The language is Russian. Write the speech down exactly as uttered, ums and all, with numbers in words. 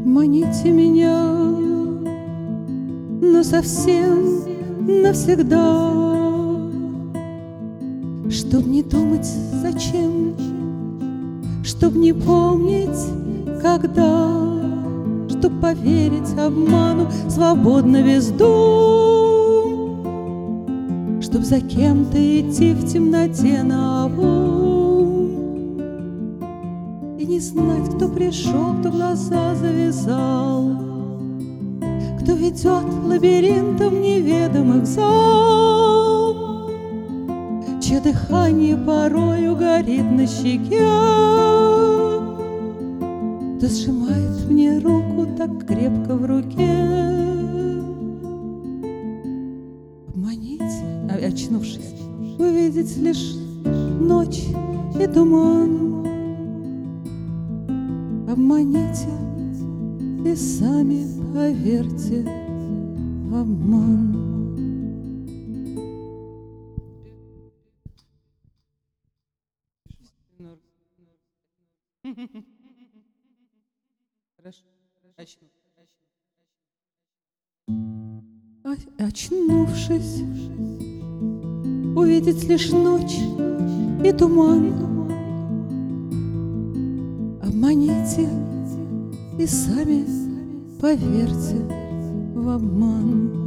Обманите меня, но совсем навсегда, чтоб не думать зачем, чтоб не помнить когда, чтоб поверить обману свободно без дум, чтоб за кем-то идти в темноте наобум и не знать, кто пришел, кто глаза завязал, кто ведет лабиринтом неведомых зал, чье дыхание порою горит на щеке, кто сжимает мне руку так крепко в руке. Обманите, а, очнувшись, увидеть лишь ночь и туман. Обманите и сами поверьте в обман. Хорошо. Очнувшись, увидеть лишь ночь и туман. Обманите и сами поверьте в обман.